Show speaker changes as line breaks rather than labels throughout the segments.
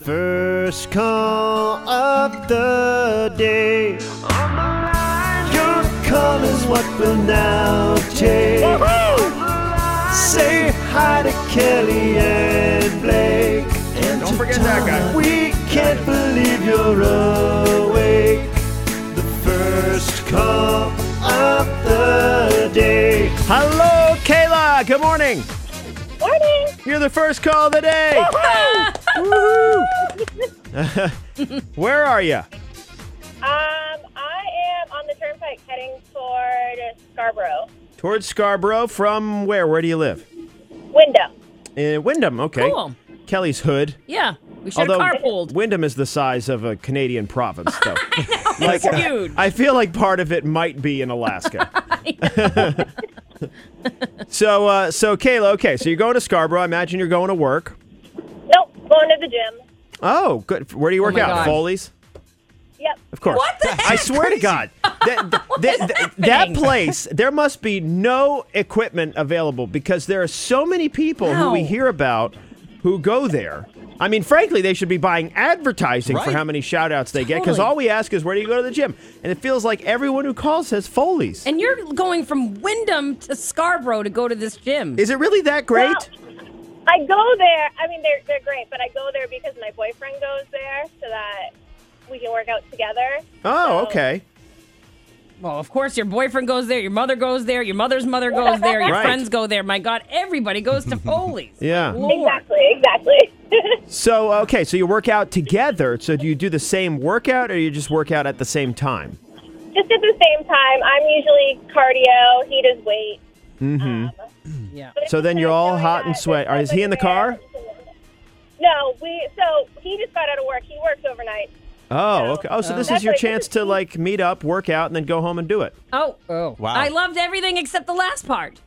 First call of the day. Your call is what we'll now take. Say hi to Kelly and Blake. And
don't forget that guy.
We can't believe you're awake. The first call of the day. Hello, Kayla. Good morning.
Morning.
You're the first call of the day. Woohoo! Where are you?
I am on the turnpike heading toward Scarborough.
Towards Scarborough. From where? Where do you live?
Window.
In Wyndham. Okay.
Cool.
Kelly's hood.
Yeah, we should have carpooled.
Wyndham is the size of a Canadian province, though.
It's huge.
I feel like part of it might be in Alaska. So Kayla, okay, so you're going to Scarborough. I imagine you're going to work.
Nope, going to the gym.
Oh, good. Where do you work
my
out?
God.
Foley's?
Yep.
Of course.
What the heck?
I swear to God, that place, there must be no equipment available because there are so many people who we
No.
hear about who go there. I mean, frankly, they should be buying advertising for
Right.
how many shout-outs they get because
Totally.
all we ask is, where do you go to the gym? And it feels like everyone who calls says Foley's.
And you're going from Wyndham to Scarborough to go to this gym.
Is it really that great?
Well, I go there. I mean, they're great, but I go there because my boyfriend goes there so that we can work out together.
Oh,
So-
okay.
Well, of course, your boyfriend goes there, your mother goes there, your mother's mother goes there, your
Right.
friends go there. My God, everybody goes to Foley's.
Yeah.
Lord.
Exactly.
So, okay, so you work out together. So do you do the same workout or you just work out at the same time?
Just at the same time, I'm usually cardio. He does weight.
Mm-hmm.
Yeah.
But it's
So
just
then you're
nice
all
knowing
hot
that
and sweat.
there's
Is he in the car?
No, so he just got out of work. He works overnight.
Oh, okay. Oh, so this is
That's
your
like-
chance to, like, meet up, work out, and then go home and do it.
Oh.
Wow.
I loved everything except the last part.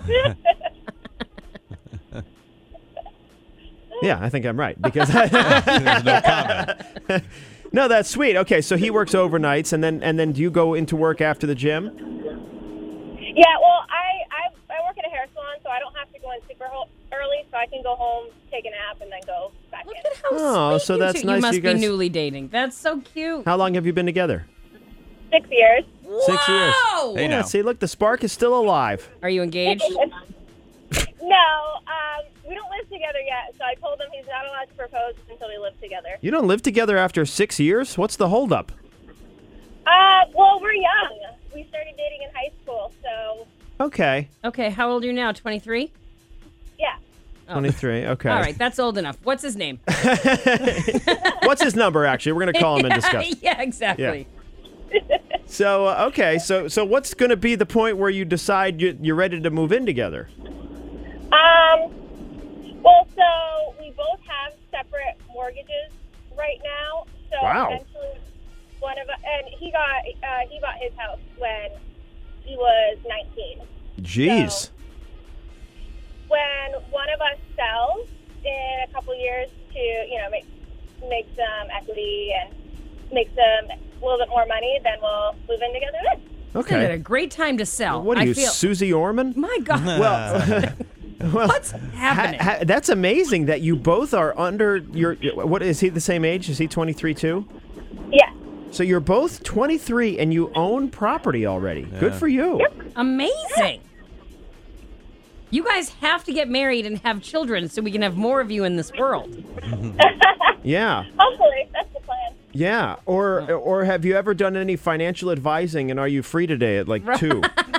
Yeah, I think I'm right because
There's no comment.
no, that's sweet. Okay, so he works overnights, and then do you go into work after the gym?
Yeah, well, I work at a hair salon, so I don't have to go in super early, so I can go home, take a nap, and then go back
Look
in.
at how
Oh,
sweet
so
you
that's
two.
nice
You must
you guys-
be newly dating. That's so cute.
How long have you been together?
6 years.
6 years.
Wow!
Hey,
Yeah,
now.
see, look, the spark is still alive.
Are you engaged?
No, we don't live together yet, so I told him he's not allowed to propose until we live together.
You don't live together after 6 years? What's the holdup?
Well, we're young. We started dating in high school, so
Okay,
Okay, how old are you now? 23?
yeah.
23. Okay.
All right, that's old enough. What's his name?
What's his number? Actually, we're gonna call him and discuss.
Yeah, exactly.
So okay, so what's gonna be the point where you decide you're ready to move in together?
Well, so we both have separate mortgages right now. So
Wow.
eventually, one of us, and he bought his house when he was 19.
Jeez.
So- When one of us sells in a couple years to make some equity and make some a little bit more money, then we'll move in together then.
Isn't it a
Okay.
great time to sell?
What are
I
you,
feel.
Susie Orman?
My God.
Well,
What's happening?
that's amazing that you both are under your. What is he the same age? Is he 23 too?
Yeah.
So you're both 23 and you own property already. Good for you.
Amazing. You guys have to get married and have children so we can have more of you in this world.
Yeah.
Hopefully, that's the plan.
Yeah. Or have you ever done any financial advising and are you free today at like 2?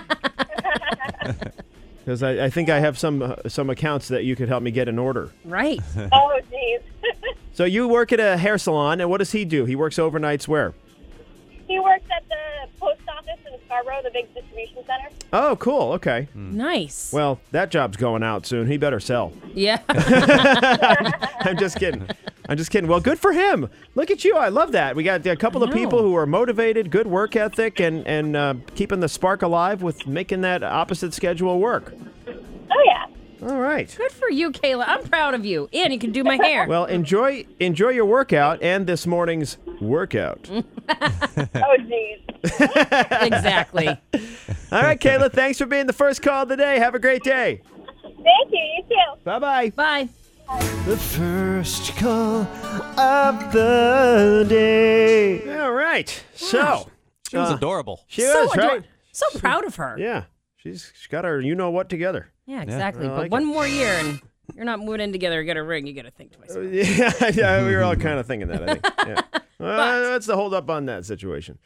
Because I think I have some accounts that you could help me get in order.
Right.
Oh, geez.
So you work at a hair salon, and what does he do? He works overnights where?
He works at the post office in Scarborough, the big distribution center.
Oh, cool. Okay.
Nice.
Well, that job's going out soon. He better sell.
Yeah.
I'm just kidding. Well, good for him. Look at you. I love that. We got a couple of people who are motivated, good work ethic, and keeping the spark alive with making that opposite schedule work.
Oh, yeah.
All right.
Good for you, Kayla. I'm proud of you. And you can do my hair.
Well, enjoy your workout and this morning's workout.
Oh, geez.
Exactly.
All right, Kayla, thanks for being the first call of the day. Have a great day.
Thank you. You too.
Bye-bye.
Bye.
The first call of the day. All right. So
She was adorable.
she was right.
So proud of her.
Yeah, she's got her what together.
Yeah, exactly.
I
But
like
one more year and you're not moving in together, you get a ring, you got to think twice.
Yeah, we were all kind of thinking that, I think. Yeah. What's the hold up on that situation?